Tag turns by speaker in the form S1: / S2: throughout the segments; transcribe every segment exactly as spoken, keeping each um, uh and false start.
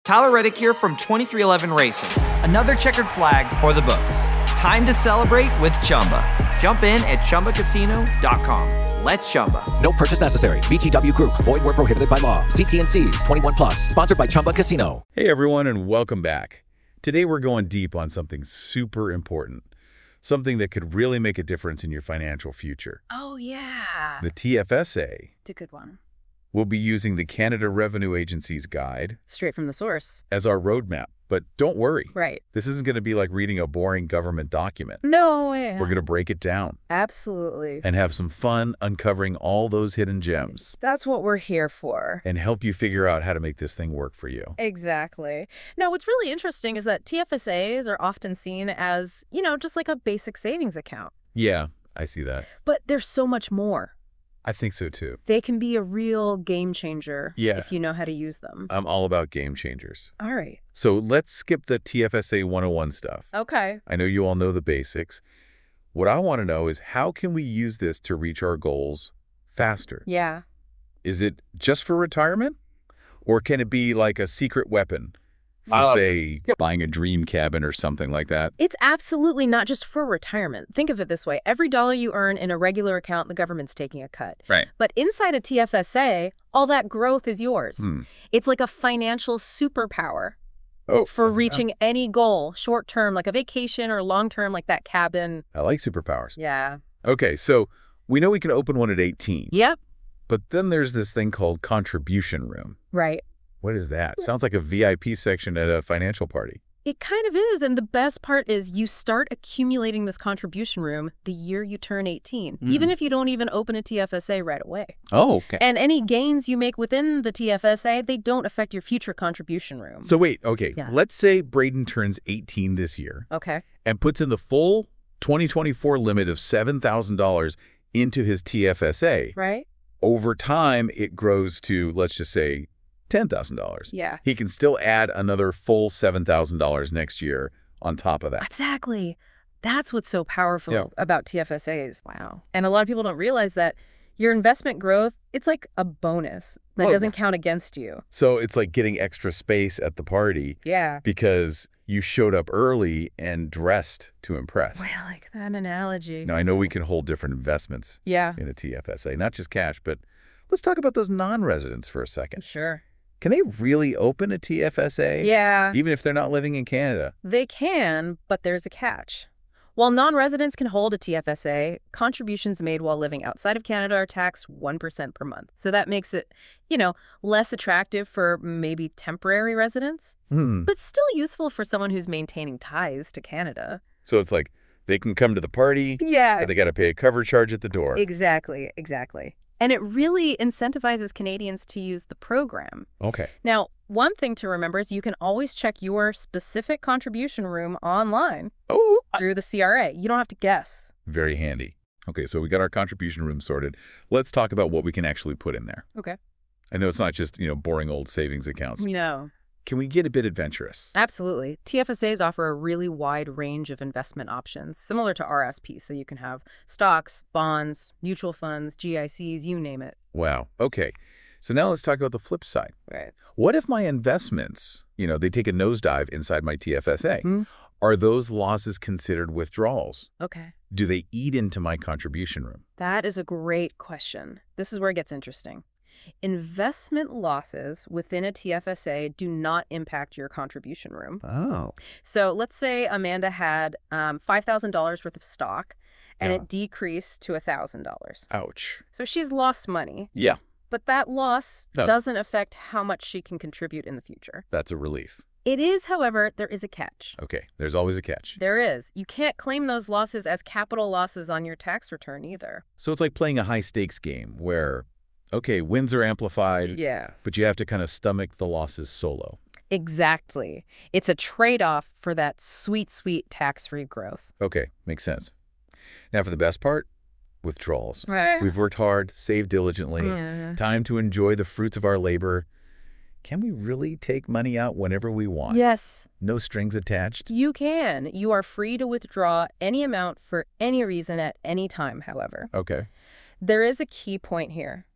S1: Tyler Reddick here from twenty-three eleven Racing. Another checkered flag for the books. Time to celebrate with Chumba. Jump in at Chumba Casino dot com. Let's Chumba.
S2: No purchase necessary. V G W Group. Void where prohibited by law. See T and C's. twenty-one plus. Sponsored by Chumba Casino.
S3: Hey everyone, and welcome back. Today we're going deep on something super important. Something that could really make a difference in your financial future.
S4: Oh, yeah.
S3: The T F S A.
S4: It's a good one.
S3: We'll be using the Canada Revenue Agency's guide
S4: Straight from the source.
S3: as our roadmap. But don't worry.
S4: Right.
S3: This isn't going to be like reading a boring government document.
S4: No way.
S3: We're going to break it down
S4: Absolutely.
S3: and have some fun uncovering all those hidden gems
S4: That's what we're here for.
S3: and help you figure out how to make this thing work for you.
S4: Exactly. Now, what's really interesting is that T F S As are often seen as, you know, just like a basic savings account.
S3: Yeah, I see that.
S4: But there's so much more.
S3: I think so too.
S4: They can be a real game changer
S3: Yeah.
S4: if you know how to use them.
S3: I'm all about game changers.
S4: All right.
S3: So let's skip the T F S A one oh one stuff.
S4: Okay.
S3: I know you all know the basics. What I want to know is how can we use this to reach our goals faster?
S4: Yeah.
S3: Is it just for retirement? Or can it be like a secret weapon for,
S5: Uh,
S3: say, buying a dream cabin or something like that?
S4: It's absolutely not just for retirement. Think of it this way. Every dollar you earn in a regular account, the government's taking a cut.
S3: Right.
S4: But inside a T F S A, all that growth is yours.
S3: Hmm.
S4: It's like a financial superpower
S3: Oh,
S4: for reaching any goal, short term, like a vacation, or long term, like that cabin.
S3: I like superpowers.
S4: Yeah.
S3: Okay, so we know we can open one at eighteen.
S4: Yep.
S3: But then there's this thing called contribution room.
S4: Right.
S3: What is that? Sounds like a V I P section at a financial party.
S4: It kind of is. And the best part is you start accumulating this contribution room the year you turn eighteen,
S3: Mm.
S4: even if you don't even open a T F S A right away.
S3: Oh, okay.
S4: And any gains you make within the T F S A, they don't affect your future contribution room.
S3: So wait, okay.
S4: Yeah.
S3: Let's say Braden turns eighteen this year
S4: Okay.
S3: and puts in the full twenty twenty-four limit of seven thousand dollars into his T F S A.
S4: Right?
S3: Over time, it grows to, let's just say, ten thousand dollars.
S4: Yeah.
S3: He can still add another full seven thousand dollars next year on top of that.
S4: Exactly. That's what's so powerful
S3: Yeah.
S4: about T F S As. Wow. And a lot of people don't realize that your investment growth, it's like a bonus that
S3: Well-
S4: doesn't count against you.
S3: So it's like getting extra space at the party
S4: Yeah.
S3: because you showed up early and dressed to impress.
S4: Well, I like that analogy.
S3: Now, I know we can hold different investments
S4: Yeah.
S3: in a T F S A, not just cash, but let's talk about those non-residents for a second.
S4: Sure.
S3: Can they really open a T F S A?
S4: Yeah.
S3: Even if they're not living in Canada?
S4: They can, but there's a catch. While non-residents can hold a T F S A, contributions made while living outside of Canada are taxed one percent per month. So that makes it, you know, less attractive for maybe temporary residents,
S3: Hmm.
S4: but still useful for someone who's maintaining ties to Canada.
S3: So it's like they can come to the party,
S4: Yeah.
S3: but they got to pay a cover charge at the door.
S4: Exactly, exactly. And it really incentivizes Canadians to use the program.
S3: Okay.
S4: Now, one thing to remember is you can always check your specific contribution room online
S3: Oh,
S4: through the C R A. You don't have to guess.
S3: very handy. Okay, so we got our contribution room sorted. Let's talk about what we can actually put in there.
S4: Okay.
S3: I know it's not just, you know, boring old savings accounts.
S4: No.
S3: Can we get a bit adventurous?
S4: Absolutely. T F S As offer a really wide range of investment options, similar to R S P. So you can have stocks, bonds, mutual funds, G I Cs, you name it.
S3: Wow. Okay. So now let's talk about the flip side.
S4: Right.
S3: What if my investments, you know, they take a nosedive inside my T F S A?
S4: Hmm.
S3: Are those losses considered withdrawals?
S4: Okay.
S3: Do they eat into my contribution room?
S4: That is a great question. This is where it gets interesting. Investment losses within a T F S A do not impact your contribution room.
S3: Oh.
S4: So let's say Amanda had um, five thousand dollars worth of stock and
S3: Yeah.
S4: it decreased to one thousand dollars.
S3: Ouch.
S4: So she's lost money,
S3: Yeah,
S4: but that loss
S3: No.
S4: doesn't affect how much she can contribute in the future.
S3: that's a relief.
S4: It is, however, there is a catch.
S3: Okay, there's always a catch.
S4: There is. You can't claim those losses as capital losses on your tax return either.
S3: So it's like playing a high-stakes game where, okay, wins are amplified,
S4: Yeah.
S3: but you have to kind of stomach the losses solo.
S4: Exactly. It's a trade-off for that sweet, sweet tax-free growth.
S3: Okay, makes sense. Now for the best part, withdrawals.
S4: Right.
S3: We've worked hard, saved diligently,
S4: Yeah.
S3: time to enjoy the fruits of our labor. Can we really take money out whenever we want?
S4: Yes,
S3: No strings attached?
S4: you can. You are free to withdraw any amount for any reason at any time, however.
S3: Okay.
S4: There is a key point here.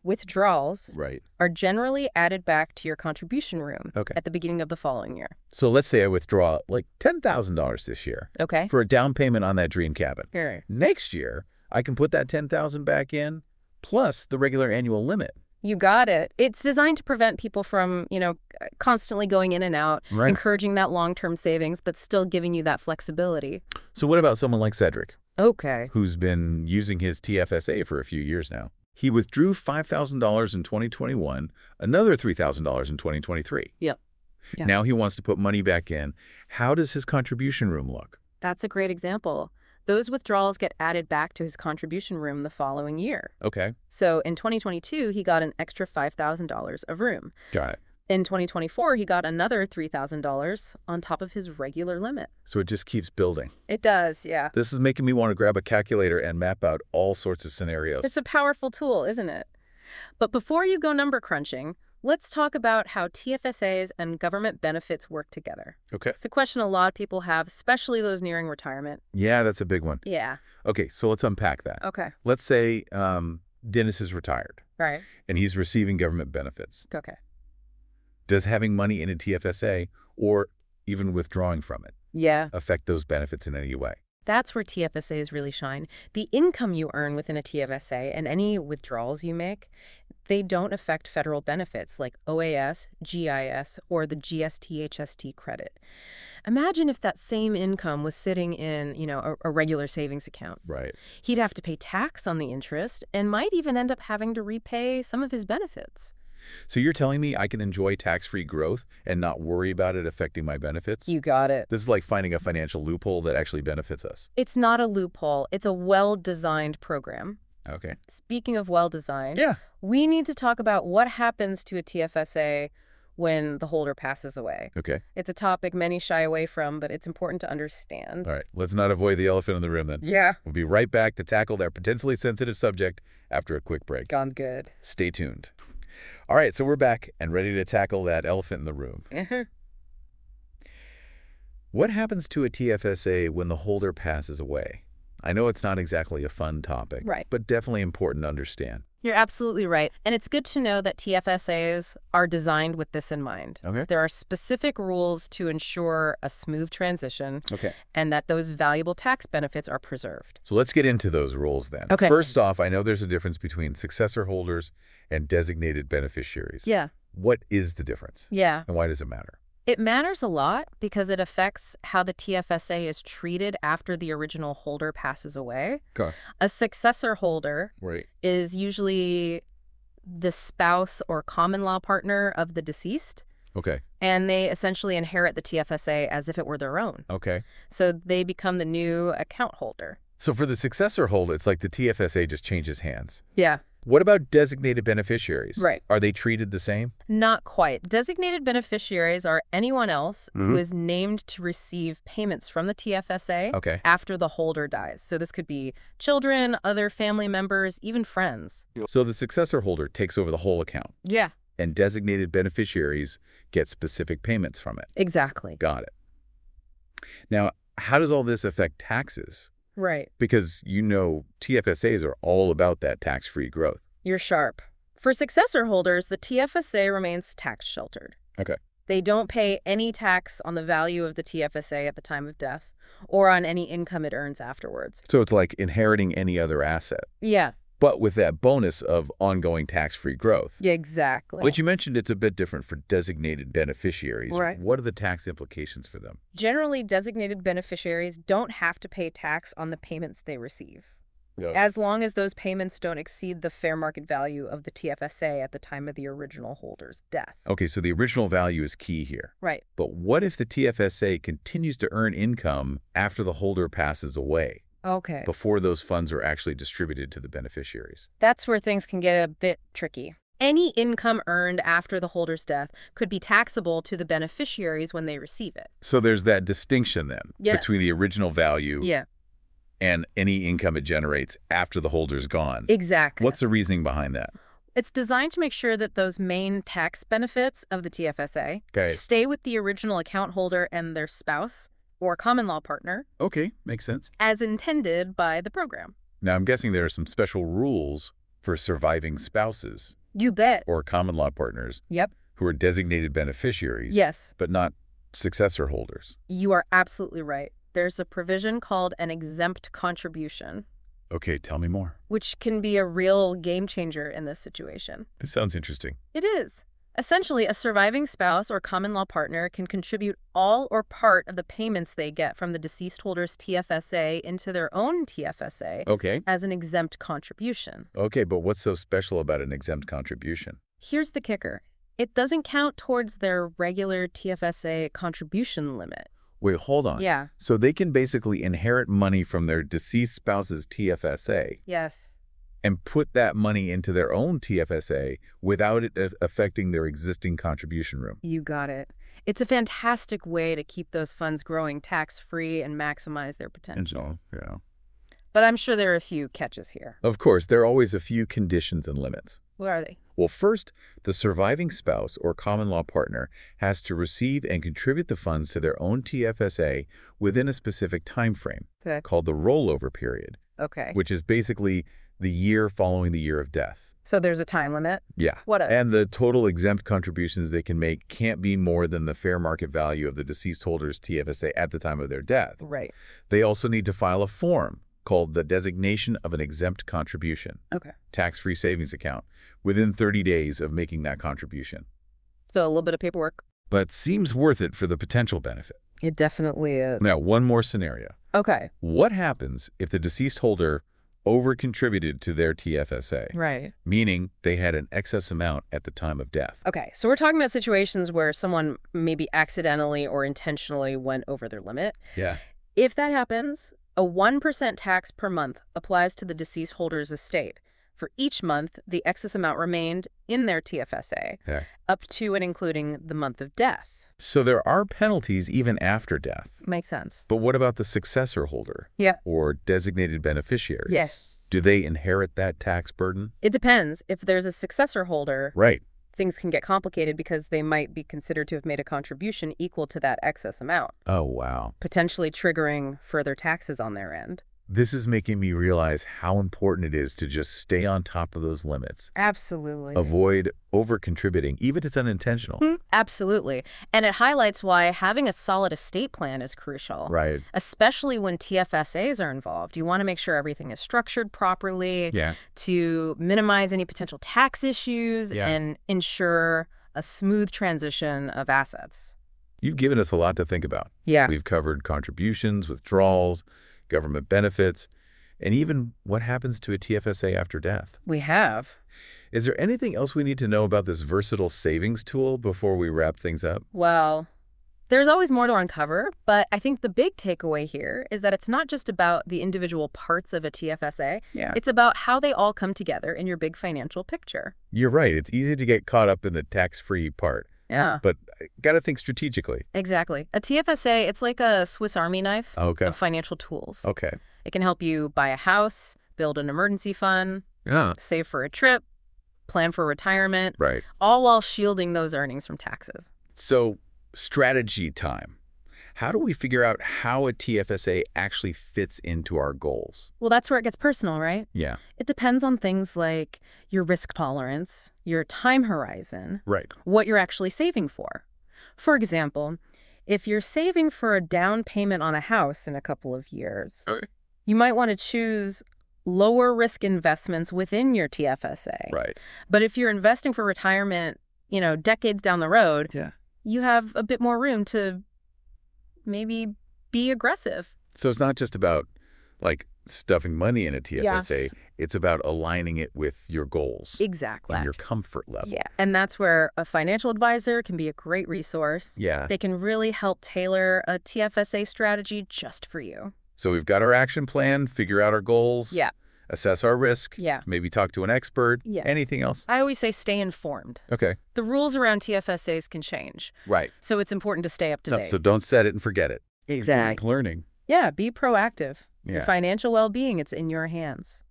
S4: Withdrawals
S3: Right.
S4: are generally added back to your contribution room
S3: Okay.
S4: at the beginning of the following year.
S3: So let's say I withdraw like ten thousand dollars this year
S4: Okay?
S3: for a down payment on that dream cabin.
S4: Here.
S3: Next year, I can put that ten thousand dollars back in plus the regular annual limit.
S4: You got it. It's designed to prevent people from, you know, constantly going in and out,
S3: Right.
S4: encouraging that long-term savings, but still giving you that flexibility.
S3: So what about someone like Cedric,
S4: Okay.
S3: who's been using his T F S A for a few years now? He withdrew five thousand dollars in twenty twenty-one, another three thousand dollars in twenty twenty-three.
S4: Yep. Yeah.
S3: Now he wants to put money back in. How does his contribution room look?
S4: That's a great example. Those withdrawals get added back to his contribution room the following year.
S3: Okay,
S4: So in twenty twenty-two, he got an extra five thousand dollars of room.
S3: got it.
S4: In twenty twenty-four, he got another three thousand dollars on top of his regular limit.
S3: So it just keeps building.
S4: It does, yeah.
S3: This is making me want to grab a calculator and map out all sorts of scenarios.
S4: It's a powerful tool, isn't it? But before you go number crunching, let's talk about how T F S As and government benefits work together.
S3: Okay.
S4: It's a question a lot of people have, especially those nearing retirement.
S3: Yeah, that's a big one.
S4: Yeah.
S3: Okay, so let's unpack that.
S4: Okay.
S3: Let's say um, Dennis is retired
S4: Right.
S3: and he's receiving government benefits.
S4: Okay.
S3: Does having money in a T F S A or even withdrawing from it
S4: Yeah.
S3: affect those benefits in any way?
S4: That's where T F S As really shine. The income you earn within a T F S A and any withdrawals you make, they don't affect federal benefits like O A S, G I S, or the G S T H S T credit. Imagine if that same income was sitting in, you know, a, a regular savings account.
S3: Right.
S4: He'd have to pay tax on the interest and might even end up having to repay some of his benefits.
S3: So you're telling me I can enjoy tax-free growth and not worry about it affecting my benefits?
S4: You got it.
S3: This is like finding a financial loophole that actually benefits us.
S4: It's not a loophole. It's a well-designed program.
S3: Okay.
S4: Speaking of well-designed,
S3: Yeah.
S4: we need to talk about what happens to a T F S A when the holder passes away.
S3: Okay.
S4: It's a topic many shy away from, but it's important to understand.
S3: All right. Let's not avoid the elephant in the room then.
S4: Yeah.
S3: We'll be right back to tackle that potentially sensitive subject after a quick break.
S4: Sounds good.
S3: Stay tuned. All right, so we're back and ready to tackle that elephant in the room. What happens to a T F S A when the holder passes away? I know it's not exactly a fun topic,
S4: Right.
S3: but definitely important to understand.
S4: You're absolutely right. And it's good to know that T F S As are designed with this in mind.
S3: Okay.
S4: There are specific rules to ensure a smooth transition
S3: Okay.
S4: and that those valuable tax benefits are preserved.
S3: So let's get into those rules then.
S4: Okay.
S3: First off, I know there's a difference between successor holders and designated beneficiaries.
S4: Yeah.
S3: What is the difference?
S4: Yeah.
S3: And why does it matter?
S4: It matters a lot because it affects how the T F S A is treated after the original holder passes away.
S3: Okay.
S4: A successor holder
S3: Right.
S4: is usually the spouse or common law partner of the deceased,
S3: Okay.
S4: and they essentially inherit the T F S A as if it were their own.
S3: Okay.
S4: So they become the new account holder.
S3: So for the successor holder, it's like the T F S A just changes hands.
S4: Yeah.
S3: What about designated beneficiaries?
S4: Right.
S3: Are they treated the same?
S4: Not quite. Designated beneficiaries are anyone else
S3: Mhm.
S4: who is named to receive payments from the T F S A
S3: Okay.
S4: after the holder dies. So this could be children, other family members, even friends.
S3: So the successor holder takes over the whole account,
S4: Yeah,
S3: and designated beneficiaries get specific payments from it.
S4: exactly.
S3: Got it. Now, how does all this affect taxes?
S4: Right.
S3: Because, you know, T F S As are all about that tax-free growth.
S4: You're sharp. For successor holders, the T F S A remains tax sheltered.
S3: Okay.
S4: They don't pay any tax on the value of the T F S A at the time of death or on any income it earns afterwards.
S3: So it's like inheriting any other asset,
S4: Yeah,
S3: but with that bonus of ongoing tax-free growth.
S4: yeah, exactly.
S3: But you mentioned it's a bit different for designated beneficiaries.
S4: Right.
S3: What are the tax implications for them?
S4: Generally, designated beneficiaries don't have to pay tax on the payments they receive,
S3: Yeah.
S4: as long as those payments don't exceed the fair market value of the T F S A at the time of the original holder's death.
S3: Okay, so the original value is key here.
S4: Right.
S3: But what if the T F S A continues to earn income after the holder passes away,
S4: Okay.
S3: before those funds are actually distributed to the beneficiaries?
S4: That's where things can get a bit tricky. Any income earned after the holder's death could be taxable to the beneficiaries when they receive it.
S3: So there's that distinction then
S4: Yeah.
S3: between the original value
S4: Yeah,
S3: and any income it generates after the holder's gone.
S4: exactly.
S3: What's the reasoning behind that?
S4: It's designed to make sure that those main tax benefits of the T F S A
S3: Okay.
S4: stay with the original account holder and their spouse or common law partner
S3: Okay, makes sense.
S4: as intended by the program.
S3: Now, I'm guessing there are some special rules for surviving spouses
S4: You bet.
S3: or common law partners
S4: Yep.
S3: who are designated beneficiaries,
S4: Yes.
S3: but not successor holders.
S4: You are absolutely right. There's a provision called an exempt contribution,
S3: Okay, tell me more.
S4: which can be a real game changer in this situation.
S3: This sounds interesting.
S4: It is. Essentially, a surviving spouse or common law partner can contribute all or part of the payments they get from the deceased holder's T F S A into their own T F S A
S3: Okay.
S4: as an exempt contribution.
S3: Okay, but what's so special about an exempt contribution?
S4: Here's the kicker. It doesn't count towards their regular T F S A contribution limit.
S3: Wait, hold on.
S4: Yeah.
S3: So they can basically inherit money from their deceased spouse's T F S A
S4: Yes.
S3: and put that money into their own T F S A without it a- affecting their existing contribution room.
S4: You got it. It's a fantastic way to keep those funds growing tax-free and maximize their potential.
S3: Yeah.
S4: But I'm sure there are a few catches here.
S3: Of course, there are always a few conditions and limits.
S4: What are they?
S3: Well, first, the surviving spouse or common law partner has to receive and contribute the funds to their own T F S A within a specific time frame
S4: Okay.
S3: called the rollover period,
S4: Okay.
S3: which is basically the year following the year of death.
S4: So there's a time limit?
S3: Yeah.
S4: What a...
S3: And the total exempt contributions they can make can't be more than the fair market value of the deceased holder's T F S A at the time of their death.
S4: Right.
S3: They also need to file a form called the Designation of an Exempt Contribution,
S4: Okay.
S3: tax-free savings account, within thirty days of making that contribution.
S4: So a little bit of paperwork.
S3: But seems worth it for the potential benefit.
S4: It definitely is.
S3: Now, one more scenario.
S4: Okay.
S3: What happens if the deceased holder over-contributed to their T F S A,
S4: Right.
S3: meaning they had an excess amount at the time of death?
S4: Okay. So we're talking about situations where someone maybe accidentally or intentionally went over their limit.
S3: Yeah.
S4: If that happens, a one percent tax per month applies to the deceased holder's estate. For each month, the excess amount remained in their T F S A,
S3: Okay.
S4: up to and including the month of death.
S3: So there are penalties even after death.
S4: Makes sense.
S3: But what about the successor holder?
S4: Yeah.
S3: Or designated beneficiaries?
S4: Yes.
S3: Do they inherit that tax burden?
S4: It depends. If there's a successor holder,
S3: Right.
S4: things can get complicated because they might be considered to have made a contribution equal to that excess amount,
S3: Oh, wow.
S4: potentially triggering further taxes on their end.
S3: This is making me realize how important it is to just stay on top of those limits.
S4: Absolutely.
S3: Avoid over-contributing, even if it's unintentional.
S4: Hmm, Absolutely. And it highlights why having a solid estate plan is crucial.
S3: Right.
S4: Especially when T F S As are involved. You want to make sure everything is structured properly
S3: Yeah.
S4: to minimize any potential tax issues
S3: Yeah.
S4: and ensure a smooth transition of assets.
S3: You've given us a lot to think about.
S4: Yeah.
S3: We've covered contributions, withdrawals, government benefits, and even what happens to a T F S A after death.
S4: We have.
S3: Is there anything else we need to know about this versatile savings tool before we wrap things up?
S4: Well, there's always more to uncover, but I think the big takeaway here is that it's not just about the individual parts of a T F S A.
S3: Yeah.
S4: It's about how they all come together in your big financial picture.
S3: You're right. It's easy to get caught up in the tax-free part,
S4: Yeah.
S3: but got to think strategically.
S4: Exactly. A T F S A, it's like a Swiss Army knife
S3: Okay.
S4: of financial tools.
S3: Okay.
S4: It can help you buy a house, build an emergency fund,
S3: Yeah.
S4: save for a trip, plan for retirement,
S3: Right.
S4: all while shielding those earnings from taxes.
S3: So, strategy time. How do we figure out how a T F S A actually fits into our goals?
S4: Well, that's where it gets personal, right?
S3: Yeah.
S4: It depends on things like your risk tolerance, your time horizon,
S3: Right.
S4: what you're actually saving for. For example, if you're saving for a down payment on a house in a couple of years,
S3: Okay.
S4: you might want to choose lower risk investments within your T F S A.
S3: Right.
S4: But if you're investing for retirement, you know, decades down the road,
S3: Yeah.
S4: you have a bit more room to maybe be aggressive.
S3: So it's not just about like stuffing money in a T F S A.
S4: Yes.
S3: It's about aligning it with your goals
S4: Exactly.
S3: and your comfort level.
S4: Yeah. And that's where a financial advisor can be a great resource.
S3: Yeah.
S4: They can really help tailor a T F S A strategy just for you.
S3: So we've got our action plan, figure out our goals,
S4: Yeah.
S3: assess our risk,
S4: Yeah.
S3: maybe talk to an expert.
S4: Yeah.
S3: Anything else?
S4: I always say stay informed.
S3: Okay.
S4: The rules around T F S As can change,
S3: Right.
S4: so it's important to stay up to
S3: No,
S4: date.
S3: so don't set it and forget it.
S4: Exactly.
S3: Learning.
S4: Yeah, be proactive.
S3: Yeah.
S4: Your financial well-being, it's in your hands.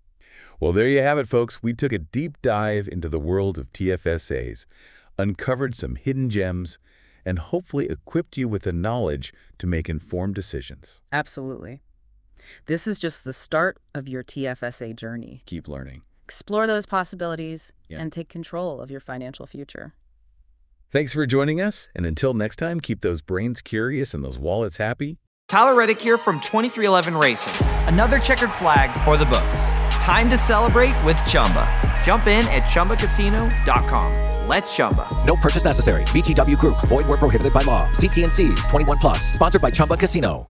S3: Well, there you have it, folks. We took a deep dive into the world of T F S As, uncovered some hidden gems, and hopefully equipped you with the knowledge to make informed decisions.
S4: Absolutely. This is just the start of your T F S A journey.
S3: Keep learning.
S4: Explore those possibilities
S3: Yeah.
S4: and take control of your financial future.
S3: Thanks for joining us, and until next time, keep those brains curious and those wallets happy.
S1: Tyler Reddick here from twenty-three eleven Racing. Another checkered flag for the books. Time to celebrate with Chumba. Jump in at chumba casino dot com. Let's Chumba.
S2: No purchase necessary. V G W Group. Void where prohibited by law. See T N Cs. twenty-one plus. Sponsored by Chumba Casino.